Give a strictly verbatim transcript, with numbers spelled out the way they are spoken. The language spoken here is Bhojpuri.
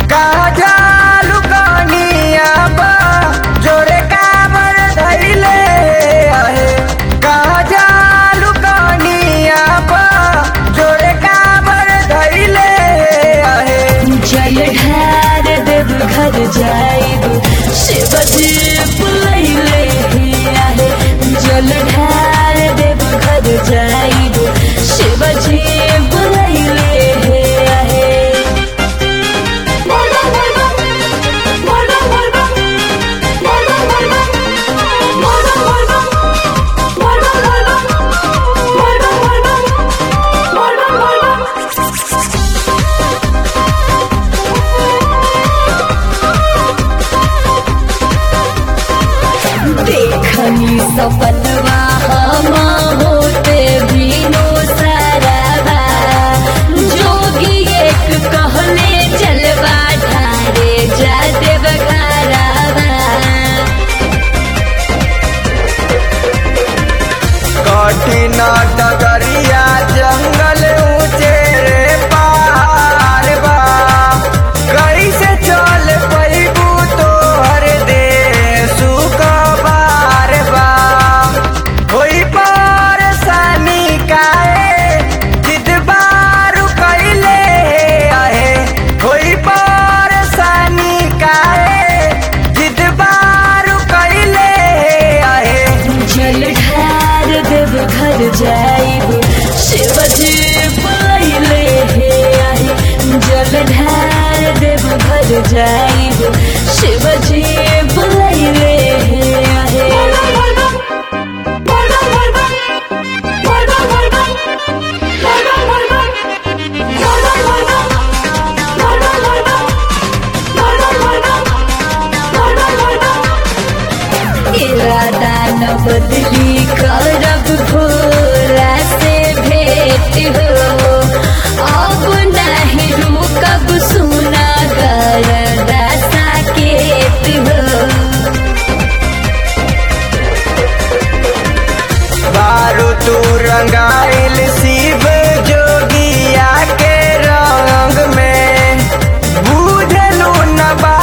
कहा जालू कनिया बा जोड़े काबर धैले आहे। कहा जालू कनिया बा जोड़े काबर धैले आहे। जल ढार देव घर जाइब शिवजी बुलैले आहे। जल ढार देव घर जाइब शिवजी बुलैले आहे। देखनी सपनवा हम होते बिनो सारावा। जोगी एक कहले चलवा ढारे जा देव घरावा। कठिन डगरिया जंगल ऊंचे रे पहाड़ बा। कैसे चल पैबू तोहर देश कबार बा। होई परेशानी काहे जिद बारू कैले आहे। होई परेशानी काहे जिद बारू कैले आहे। जल ढार देव घर जाइब शिवजी बुलैले आहे। जल ढार देव घर जाइब शिवजी बुलैले आहे। इरादा न बदली करब भोला से भेंट हो। अब नहीं रुकब सुना गरदा साकेत हो। बारू तू रंगाइल शिव जोगिया के रंग में। बुझलू न बा